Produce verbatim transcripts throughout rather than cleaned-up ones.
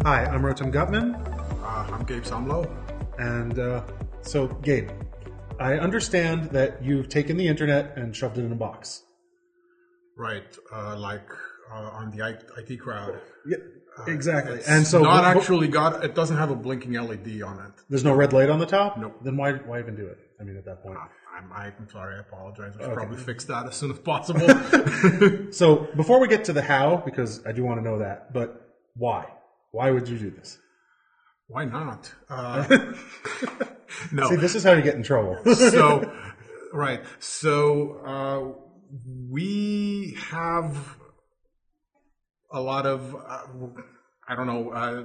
Hi, I'm Rotem Gutman. Uh, I'm Gabe Samlo. And uh, so, Gabe, I understand that you've taken the internet and shoved it in a box. Right, uh, like uh, on the I T crowd. Yeah, exactly. It's and so, not but, but, actually got. It doesn't have a blinking L E D on it. There's no red light on the top? Nope. Then why why even do it? I mean, at that point. Uh, I'm, I'm sorry. I apologize. I should Okay. probably fix that as soon as possible. So before we get to the how, because I do want to know that, but why? Why would you do this? Why not? Uh, no. See, this is how you get in trouble. so, right. So uh, we have a lot of. Uh, I don't know. Uh,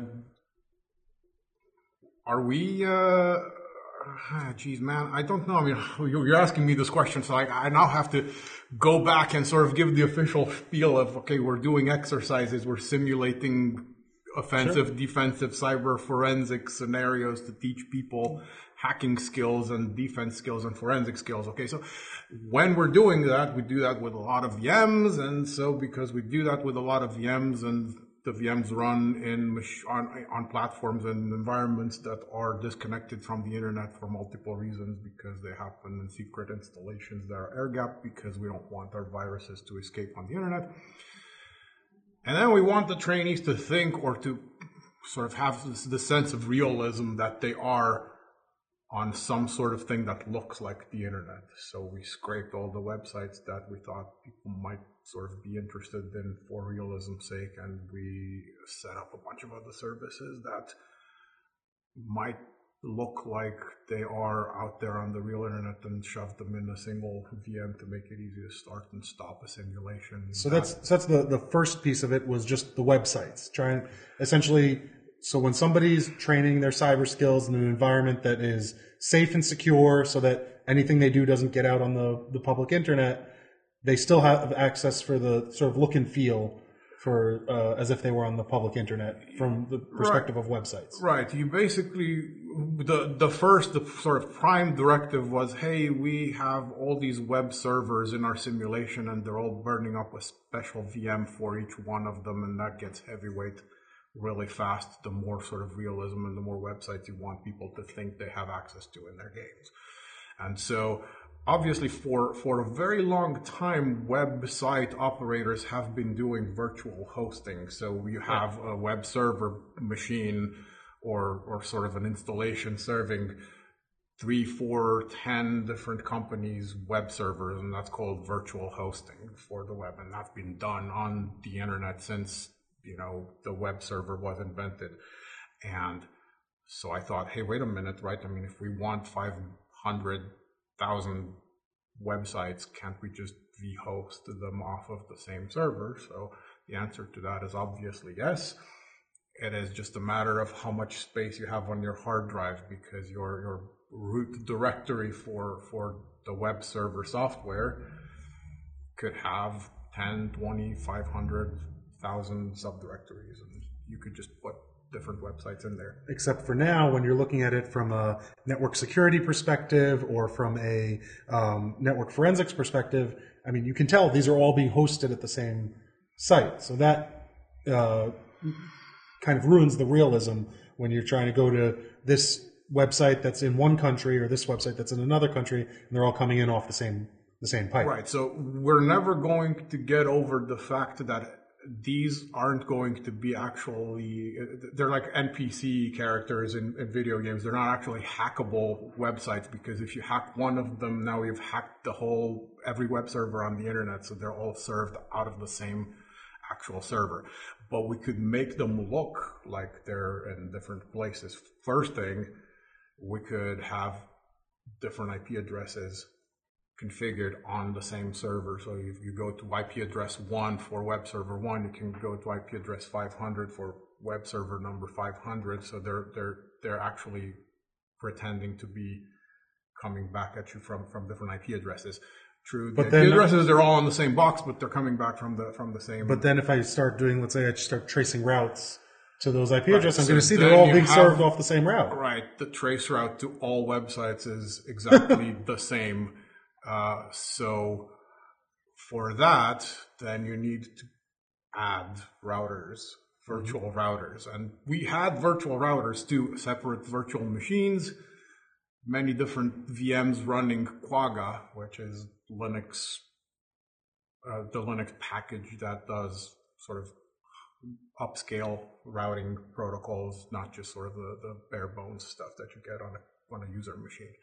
are we? Uh, Geez, man, I don't know. I mean, you're asking me this question, so I, I now have to go back and sort of give the official spiel of, okay, we're doing exercises, we're simulating offensive, sure. defensive, cyber forensic scenarios to teach people hacking skills and defense skills and forensic skills. Okay, so when we're doing that, we do that with a lot of V Ms, and so because we do that with a lot of V Ms and the V Ms run in on, on platforms and environments that are disconnected from the internet for multiple reasons, because they happen in secret installations that are air-gapped, because we don't want our viruses to escape on the internet. And then we want the trainees to think, or to sort of have this, the sense of realism that they are on some sort of thing that looks like the internet. So we scraped all the websites that we thought people might sort of be interested in for realism's sake, and we set up a bunch of other services that might look like they are out there on the real internet, and shoved them in a single V M to make it easy to start and stop a simulation. So that's so that's the, the first piece of it, was just the websites. Trying essentially, so when somebody's training their cyber skills in an environment that is safe and secure, so that anything they do doesn't get out on the, the public internet, they still have access for the sort of look and feel for uh, as if they were on the public internet from the perspective right. of websites. Right. You basically, the the first, the sort of prime directive was, hey, we have all these web servers in our simulation, and they're all burning up a special V M for each one of them, and that gets heavyweight really fast, the more sort of realism and the more websites you want people to think they have access to in their games. And so obviously for, for a very long time, website operators have been doing virtual hosting. So you have a web server machine or, or sort of an installation serving three, four, ten different companies' web servers, and that's called virtual hosting for the web. And that's been done on the internet since, you know, the web server was invented. And so I thought, hey, wait a minute, right? I mean, if we want five hundred thousand websites, can't we just v-host them off of the same server? So the answer to that is obviously yes. It is just a matter of how much space you have on your hard drive, because your, your root directory for, for the web server software could have ten, twenty, five hundred thousand subdirectories, and you could just put different websites in there. Except for now, when you're looking at it from a network security perspective or from a um, network forensics perspective, I mean, you can tell these are all being hosted at the same site. So that uh, kind of ruins the realism when you're trying to go to this website that's in one country or this website that's in another country, and they're all coming in off the same the same pipe. Right. So we're never going to get over the fact that these aren't going to be actually, they're like N P C characters in, in video games. They're not actually hackable websites, because if you hack one of them, now you've hacked the whole, every web server on the internet. So they're all served out of the same actual server. But we could make them look like they're in different places. First thing, we could have different I P addresses configured on the same server. So if you go to I P address one for web server one, you can go to I P address five hundred for web server number five hundred. So they're they're they're actually pretending to be coming back at you from from different I P addresses. True, but the I P addresses, they're all in the same box, but they're coming back from the from the same. But then if I start doing, let's say I start tracing routes to those I P right. addresses, I'm so going to see they're all being have, served off the same route. Right. The trace route to all websites is exactly the same. Uh, so for that, then you need to add routers virtual mm-hmm. routers. And we had virtual routers too, separate virtual machines, many different V Ms running Quagga, which is Linux, uh, the Linux package that does sort of upscale routing protocols, not just sort of the, the bare bones stuff that you get on a, on a user machine.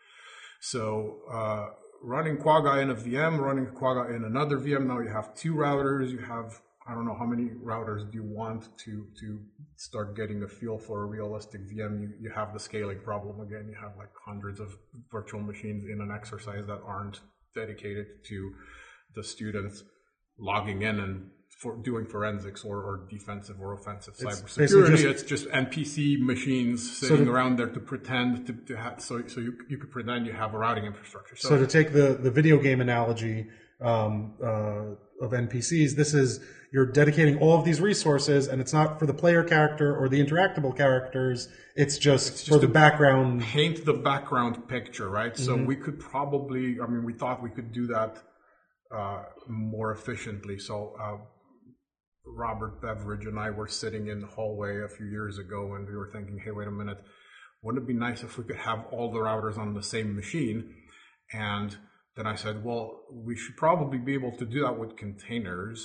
So uh, running Quagga in a V M, running Quagga in another V M, now you have two routers, you have, I don't know how many routers do you want to, to start getting a feel for a realistic V M. You, you have the scaling problem again. You have like hundreds of virtual machines in an exercise that aren't dedicated to the students logging in and for doing forensics or, or defensive or offensive cybersecurity. Just, it's just N P C machines sitting so to, around there to pretend to, to have, so, so you, you could pretend you have a routing infrastructure. So, so to take the, the video game analogy um, uh, of N P Cs, this is, you're dedicating all of these resources, and it's not for the player character or the interactable characters. It's just, it's just for the background. Paint the background picture, right? Mm-hmm. So we could probably, I mean, we thought we could do that uh, more efficiently. So uh, Robert Beveridge and I were sitting in the hallway a few years ago, and we were thinking, hey, wait a minute, wouldn't it be nice if we could have all the routers on the same machine? And then I said, well, we should probably be able to do that with containers.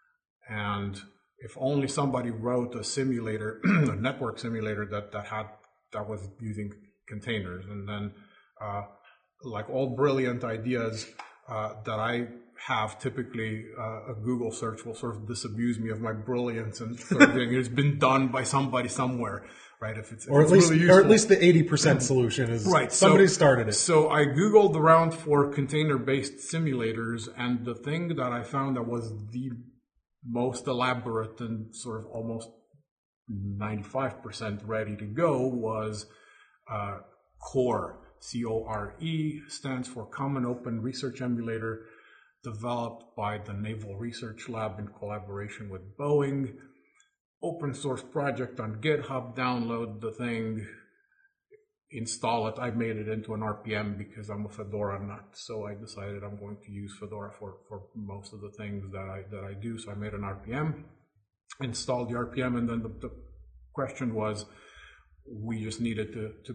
And if only somebody wrote a simulator, a network simulator that, that had that was using containers. And then, uh, like all brilliant ideas uh, that I have, typically uh, a Google search will sort of disabuse me of my brilliance and sort of saying it's been done by somebody somewhere, right? If it's if or at it's least really useful. or at least the eighty percent solution is right. Somebody so, started it. So I Googled around for container-based simulators, and the thing that I found that was the most elaborate and sort of almost ninety-five percent ready to go was uh, CORE. C O R E stands for Common Open Research Emulator, developed by the Naval Research Lab in collaboration with Boeing. Open source project on GitHub. Download the thing, install it. I made it into an R P M because I'm a Fedora nut, so I decided I'm going to use Fedora for, for most of the things that I that I do. So I made an R P M, installed the R P M, and then the, the question was, we just needed to, to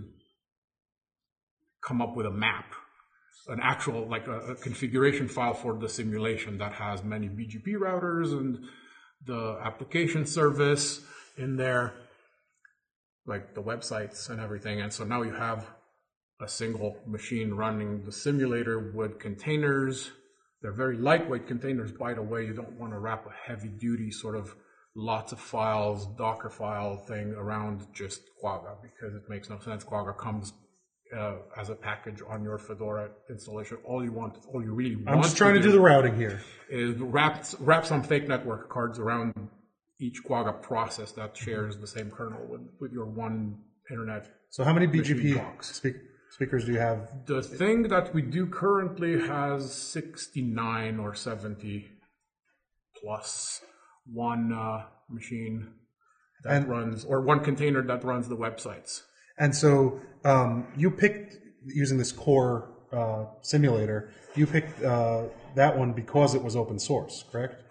come up with a map, an actual, like a, a configuration file for the simulation that has many B G P routers and the application service in there, like the websites and everything. And so now you have a single machine running the simulator with containers. They're very lightweight containers, by the way. You don't want to wrap a heavy duty sort of lots of files, Docker file thing around just Quagga, because it makes no sense. Quagga comes uh, as a package on your Fedora installation. All you want, all you really want I'm just trying to do, to do the routing here. Is wrap, wrap some fake network cards around each Quagga process that shares the same kernel with, with your one internet. So how many B G P speak, speakers do you have? The thing that we do currently has sixty-nine or seventy plus one uh, machine that and, runs, or one container that runs the websites. And so um, you picked, using this core uh, simulator, you picked uh, that one because it was open source, correct?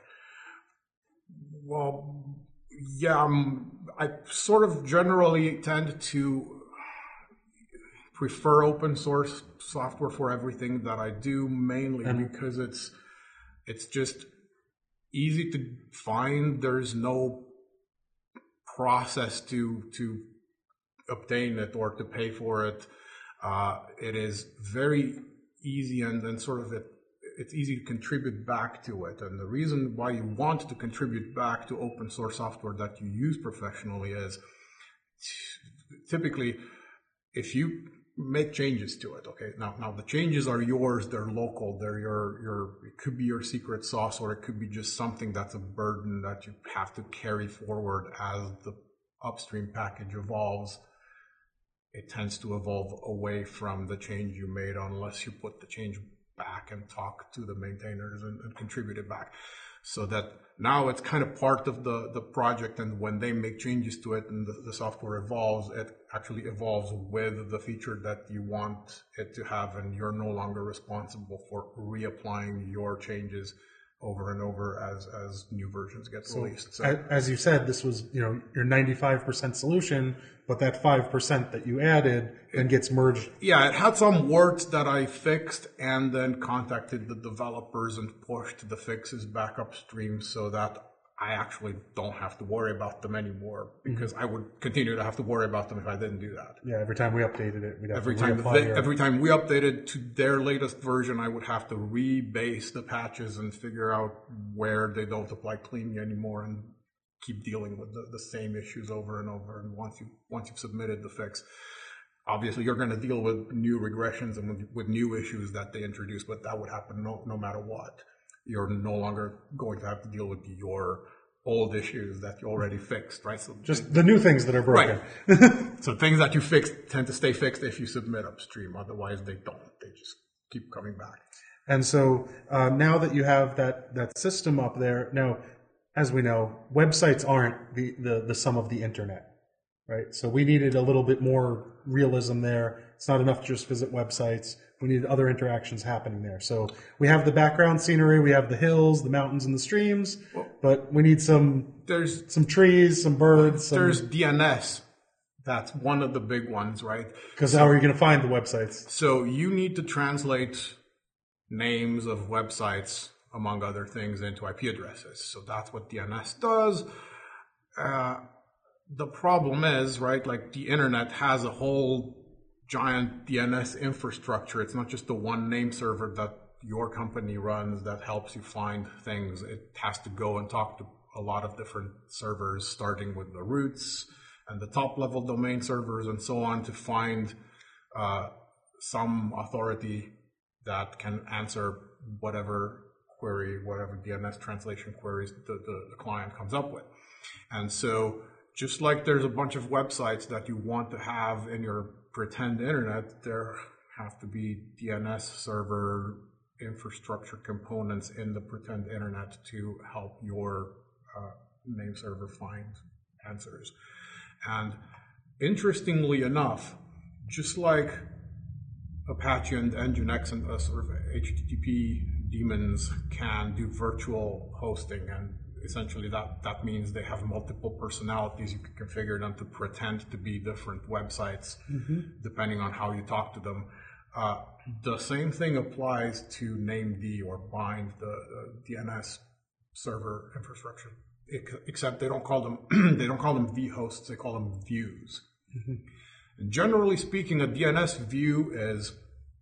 Well, yeah, um, I sort of generally tend to prefer open source software for everything that I do, mainly and because it's it's just easy to find. There's no process to to obtain it or to pay for it. Uh, it is very easy, and then sort of it. It's easy to contribute back to it. And the reason why you want to contribute back to open source software that you use professionally is typically if you make changes to it, okay, now now the changes are yours, they're local, they're your, your it could be your secret sauce, or it could be just something that's a burden that you have to carry forward as the upstream package evolves. It tends to evolve away from the change you made unless you put the change back and talk to the maintainers and, and contribute it back, so that now it's kind of part of the the project, and when they make changes to it and the, the software evolves, it actually evolves with the feature that you want it to have, and you're no longer responsible for reapplying your changes over and over as as new versions get So, released. So, a- as you said, this was, you know, your ninety-five percent solution, but that five percent that you added then gets merged. yeah, it had some warts that I fixed and then contacted the developers and pushed the fixes back upstream so that I actually don't have to worry about them anymore, because mm-hmm. I would continue to have to worry about them if I didn't do that. Yeah, every time we updated it, we'd have every to time reapply they, your... every time we updated to their latest version, I would have to rebase the patches and figure out where they don't apply cleanly anymore and keep dealing with the, the same issues over and over. And once you once you've submitted the fix, obviously you're going to deal with new regressions and with, with new issues that they introduce, but that would happen no, no matter what. You're no longer going to have to deal with your old issues that you already fixed, right? So just the new things that are broken. Right. So things that you fixed tend to stay fixed if you submit upstream. Otherwise, they don't. They just keep coming back. And so uh, now that you have that that system up there, now, as we know, websites aren't the, the, the sum of the internet, right? So we needed a little bit more realism there. It's not enough to just visit websites. We need other interactions happening there. So we have the background scenery, we have the hills, the mountains, and the streams, well, but we need some there's some trees, some birds. There's some, D N S. That's one of the big ones, right? Because so, how are you going to find the websites? So you need to translate names of websites, among other things, into I P addresses. So that's what D N S does. Uh, the problem is, right, like the internet has a whole giant D N S infrastructure. It's not just the one name server that your company runs that helps you find things. It has to go and talk to a lot of different servers, starting with the roots and the top level domain servers and so on, to find uh, some authority that can answer whatever query, whatever D N S translation queries the, the, the client comes up with. And so just like there's a bunch of websites that you want to have in your pretend internet, there have to be D N S server infrastructure components in the pretend internet to help your uh, name server find answers. And interestingly enough, just like Apache and Nginx and uh, sort of H T T P daemons can do virtual hosting, and essentially that, that means they have multiple personalities. You can configure them to pretend to be different websites, mm-hmm. depending on how you talk to them. Uh, the same thing applies to named or bind, the, the D N S server infrastructure, it, except they don't call them they don't call them vhosts, they call them views. Mm-hmm. And generally speaking, a D N S view is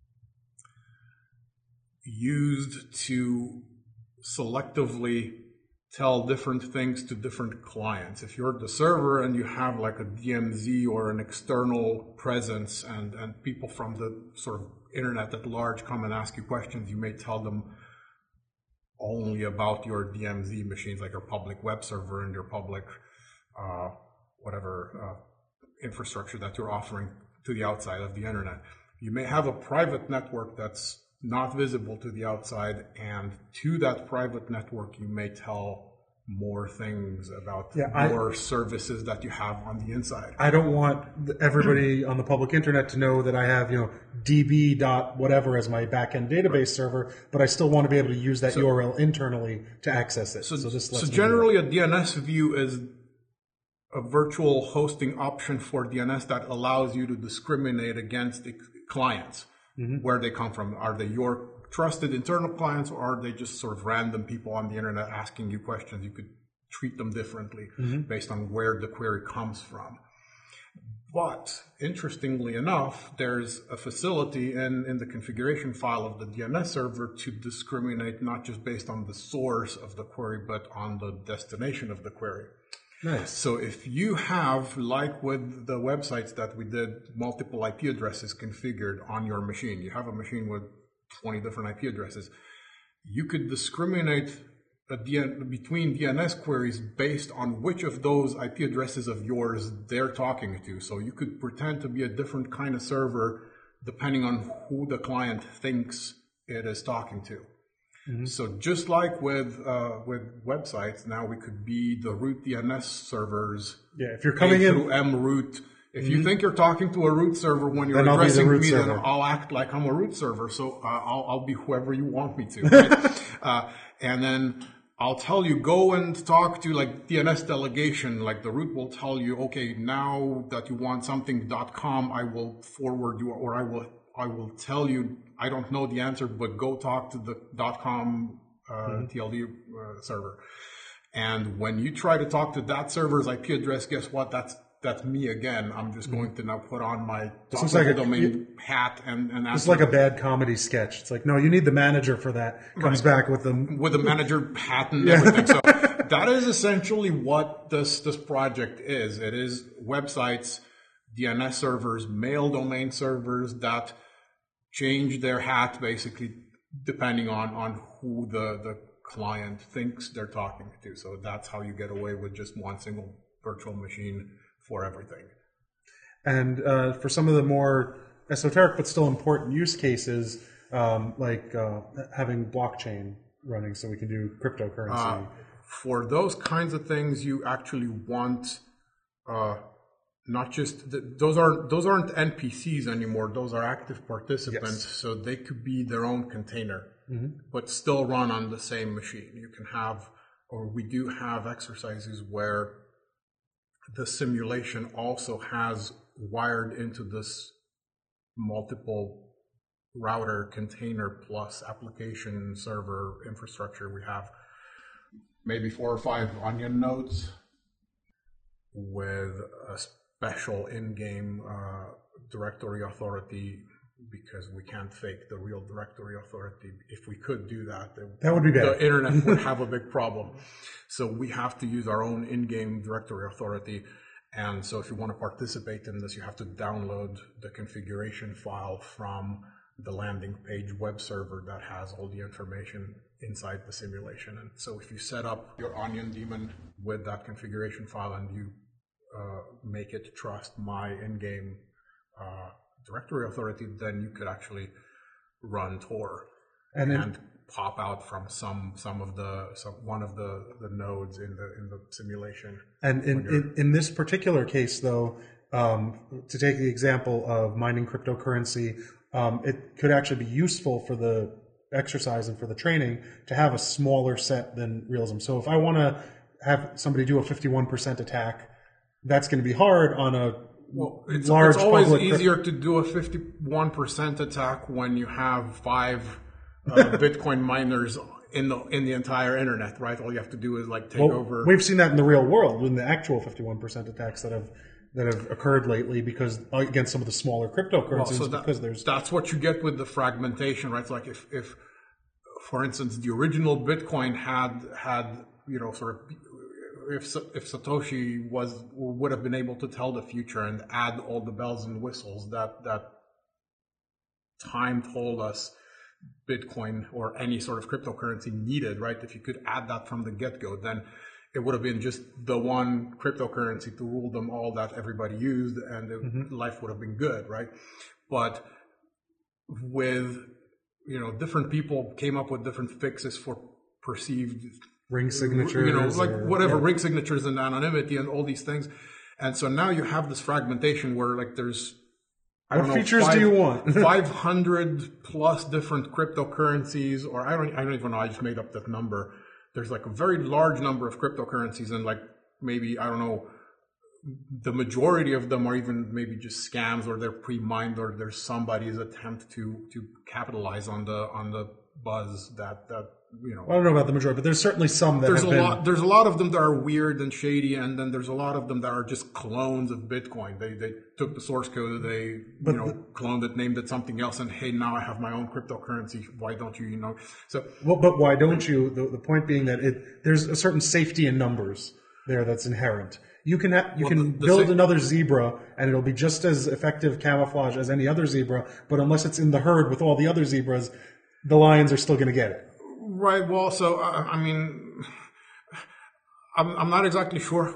used to selectively tell different things to different clients. If you're the server and you have like a D M Z or an external presence, and, and people from the sort of internet at large come and ask you questions, you may tell them only about your D M Z machines, like your public web server and your public uh, whatever uh, infrastructure that you're offering to the outside of the internet. You may have a private network that's not visible to the outside, and to that private network you may tell more things about yeah, more I, services that you have on the inside. I don't want everybody on the public internet to know that I have, you know, db dot whatever as my backend database right. server, but I still want to be able to use that so, U R L internally to access it. So, so, this so generally a D N S view is a virtual hosting option for D N S that allows you to discriminate against the clients. Mm-hmm. Where they come from. Are they your trusted internal clients, or are they just sort of random people on the internet asking you questions? You could treat them differently mm-hmm. based on where the query comes from. But interestingly enough, there's a facility in, in the configuration file of the D N S server to discriminate not just based on the source of the query, but on the destination of the query. Nice. So if you have, like with the websites that we did, multiple I P addresses configured on your machine, you have a machine with twenty different I P addresses, you could discriminate a D N- between D N S queries based on which of those I P addresses of yours they're talking to. So you could pretend to be a different kind of server depending on who the client thinks it is talking to. Mm-hmm. So just like with uh, with websites, now we could be the root D N S servers. Yeah, if you're coming A in through M root If you think you're talking to a root server when you're Then I'll be the addressing root me, then server. I'll act like I'm a root server. So uh, I'll, I'll be whoever you want me to. Right? uh, and then I'll tell you, go and talk to like D N S delegation. Like the root will tell you, okay, now that you want something .com, I will forward you, or I will, I will tell you, I don't know the answer, but go talk to the .com uh, mm-hmm. T L D uh, server. And when you try to talk to that server's I P address, guess what? That's that's me again. I'm just going to now put on my top like domain you, hat and and it's like a bad comedy sketch. It's like, no, you need the manager for that. Comes right. back with the with the manager hat and everything. So that is essentially what this this project is. It is websites, D N S servers, mail domain servers that change their hat basically depending on on who the the client thinks they're talking to. So that's how you get away with just one single virtual machine for everything. And uh, for some of the more esoteric but still important use cases, um, like uh, having blockchain running so we can do cryptocurrency. Uh, for those kinds of things, you actually want uh, not just the, those are those aren't N P Cs anymore. Those are active participants, yes. So they could be their own container, mm-hmm. but still run on the same machine. You can have, or we do have exercises where the simulation also has wired into this multiple router container plus application server infrastructure. We have maybe four or five Onion nodes with a special in-game uh, directory authority, because we can't fake the real directory authority. If we could do that, the, that would be bad. The internet would have a big problem. So we have to use our own in-game directory authority. And so if you want to participate in this, you have to download the configuration file from the landing page web server that has all the information inside the simulation. And so if you set up your Onion daemon with that configuration file and you uh, make it trust my in-game uh, directory authority, then you could actually run Tor and, and pop out from some some of the some, one of the, the nodes in the in the simulation. And in, in, in this particular case, though, um, to take the example of mining cryptocurrency, um, it could actually be useful for the exercise and for the training to have a smaller set than realism. So if I want to have somebody do a fifty-one percent attack, that's going to be hard on a Well, it's, large it's always public easier to do a fifty-one percent attack when you have five uh, Bitcoin miners in the in the entire internet, right? All you have to do is like take well, over. We've seen that in the real world in the actual fifty-one percent attacks that have that have occurred lately, because against some of the smaller cryptocurrencies, well, so that, because there's that's what you get with the fragmentation, right? It's like if if for instance the original Bitcoin had had you know sort of if if Satoshi was would have been able to tell the future and add all the bells and whistles that that time told us Bitcoin or any sort of cryptocurrency needed, right? If you could add that from the get-go, then it would have been just the one cryptocurrency to rule them all that everybody used, and it, mm-hmm. life would have been good, right? But with, you know, different people came up with different fixes for perceived ring signatures, you know, like or, whatever, yeah. ring signatures and anonymity and all these things. And so now you have this fragmentation where like there's, I what don't know, features five, do you want? five hundred plus different cryptocurrencies, or I don't, I don't even know, I just made up that number. There's like a very large number of cryptocurrencies, and like maybe, I don't know, the majority of them are even maybe just scams, or they're pre-mined, or there's somebody's attempt to to capitalize on the on the buzz that that you know. Well, I don't know about the majority, but there's certainly some that there's have a been... lot. There's a lot of them that are weird and shady, and then there's a lot of them that are just clones of Bitcoin. They they took the source code, they but you know the, cloned it, named it something else, and hey, now I have my own cryptocurrency. Why don't you? You know, so well, but why don't you? The, the point being that it there's a certain safety in numbers there that's inherent. You can ha- you well, can the, the build sa- another zebra, and it'll be just as effective camouflage as any other zebra. But unless it's in the herd with all the other zebras, the lions are still going to get it. Right. Well, so uh, I mean, I'm I'm not exactly sure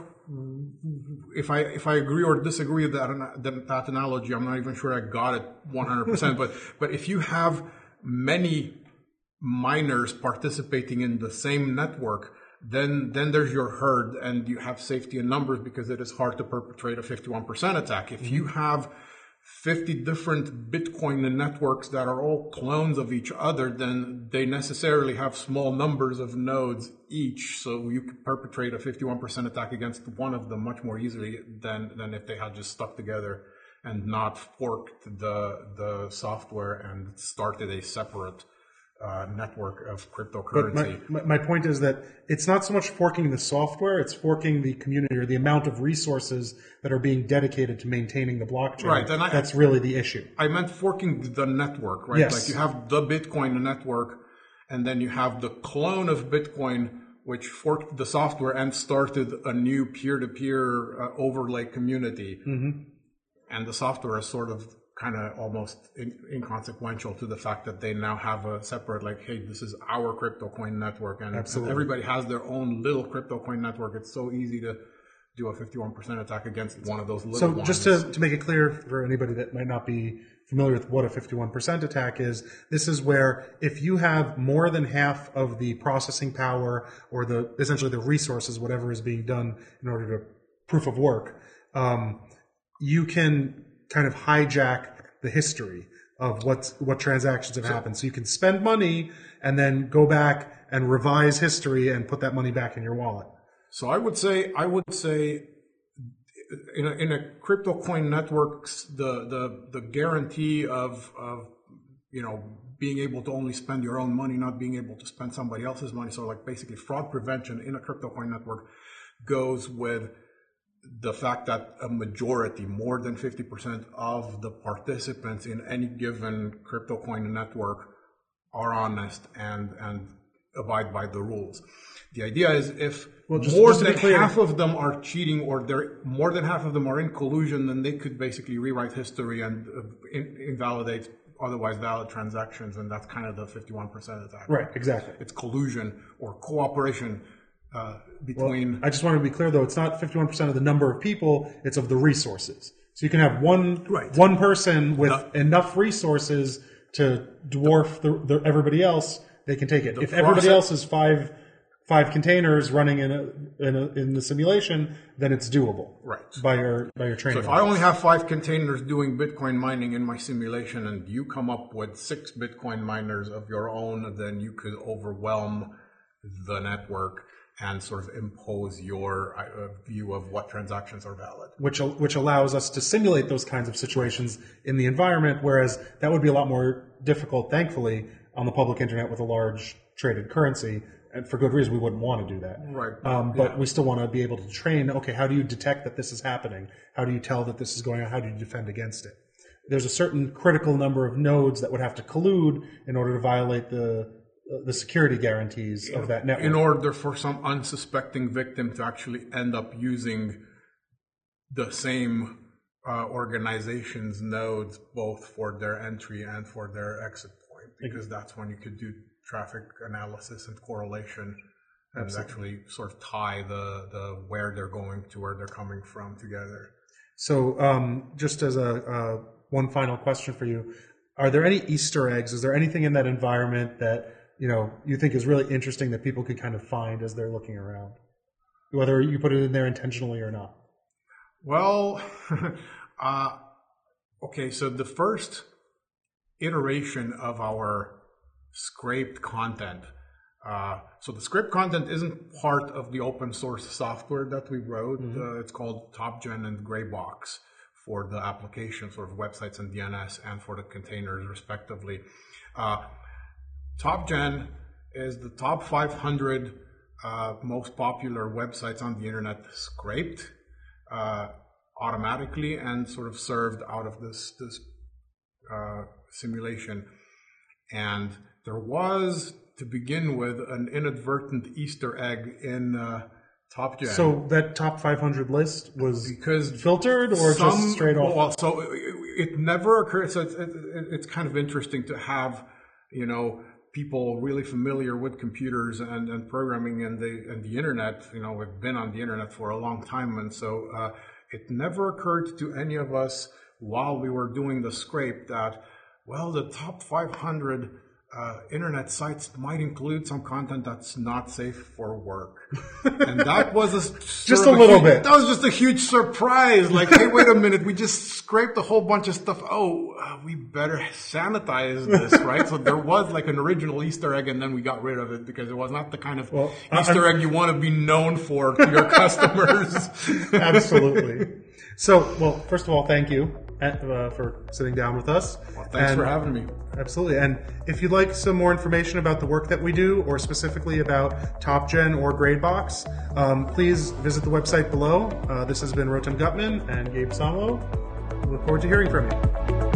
if I if I agree or disagree with that that, that analogy. I'm not even sure I got it one hundred percent. But but if you have many miners participating in the same network, then then there's your herd, and you have safety in numbers because it is hard to perpetrate a fifty-one percent attack. If you have fifty different Bitcoin networks that are all clones of each other, then they necessarily have small numbers of nodes each. So you could perpetrate a fifty-one percent attack against one of them much more easily than, than if they had just stuck together and not forked the, the software and started a separate Uh, network of cryptocurrency. But my, my point is that it's not so much forking the software, it's forking the community or the amount of resources that are being dedicated to maintaining the blockchain. Right, and I, that's really the issue. I meant forking the network, right? Yes. Like you have the Bitcoin network, and then you have the clone of Bitcoin, which forked the software and started a new peer-to-peer uh, overlay community. Mm-hmm. And the software is sort of kind of almost in, inconsequential to the fact that they now have a separate, like, hey, this is our crypto coin network, and, and everybody has their own little crypto coin network. It's so easy to do a fifty-one percent attack against one of those little so ones. So just to, to make it clear for anybody that might not be familiar with what a fifty-one percent attack is, this is where if you have more than half of the processing power or the essentially the resources, whatever is being done in order to proof of work, um, you can kind of hijack the history of what's, what transactions have happened. So you can spend money and then go back and revise history and put that money back in your wallet. So I would say, I would say in a, in a crypto coin networks, the, the, the guarantee of, of, you know, being able to only spend your own money, not being able to spend somebody else's money. So like basically fraud prevention in a crypto coin network goes with the fact that a majority, more than fifty percent of the participants in any given crypto coin network are honest and, and abide by the rules. The idea is if well, just, more just than half of them are cheating or they're, more than half of them are in collusion, then they could basically rewrite history and uh, in, invalidate otherwise valid transactions, and that's kind of the fifty-one percent attack. Right, exactly. It's collusion or cooperation. Uh, between well, I just want to be clear though, it's not fifty-one percent of the number of people, it's of the resources. So you can have one right. one person with no. enough resources to dwarf the, the, everybody else, they can take it. The if process, everybody else is five five containers running in a, in a in the simulation, then it's doable. Right. By your by your training. So if I only have five containers doing Bitcoin mining in my simulation and you come up with six Bitcoin miners of your own, then you could overwhelm the network and sort of impose your uh, view of what transactions are valid. Which which allows us to simulate those kinds of situations in the environment, whereas that would be a lot more difficult, thankfully, on the public internet with a large traded currency. And for good reason, we wouldn't want to do that. Right. Um, but yeah. we still want to be able to train, okay, how do you detect that this is happening? How do you tell that this is going on? How do you defend against it? There's a certain critical number of nodes that would have to collude in order to violate the the security guarantees of that network. In order for some unsuspecting victim to actually end up using the same uh, organization's nodes both for their entry and for their exit point, because that's when you could do traffic analysis and correlation and Absolutely. actually sort of tie the, the where they're going to where they're coming from together. So um, just as a uh, one final question for you, are there any Easter eggs? Is there anything in that environment that you know, you think is really interesting that people could kind of find as they're looking around, whether you put it in there intentionally or not? Well, uh, okay, so the first iteration of our scraped content, uh, so the scraped content isn't part of the open source software that we wrote. Mm-hmm. Uh, it's called TopGen and Greybox for the application, sort of websites and D N S, and for the containers, respectively. Uh, TopGen is the top five hundred uh, most popular websites on the internet scraped uh, automatically and sort of served out of this this uh, simulation. And there was, to begin with, an inadvertent Easter egg in uh, TopGen. So that top five hundred list was because filtered or some, just straight off? Well, so it, it never occurred. So it's, it, it's kind of interesting to have, you know, people really familiar with computers and, and programming and the and the internet. You know, we've been on the internet for a long time, and so uh, it never occurred to any of us while we were doing the scrape that, well, the top five hundred uh, internet sites might include some content that's not safe for work. And that was a, just a little huge, bit. That was just a huge surprise. Like, hey, wait a minute, we just scraped a whole bunch of stuff. Oh, uh, we better sanitize this, right? So there was like an original Easter egg, and then we got rid of it because it was not the kind of well, Easter I'm, egg you want to be known for to your customers. Absolutely. So, well, first of all, thank you uh, for sitting down with us. Well, thanks and, for having me. Absolutely. And if you'd like some more information about the work that we do, or specifically about TopGen or Gradebox, um, please visit the website below. Uh, this has been Rotem Gutman and Gabe Somlo. Look forward to hearing from you.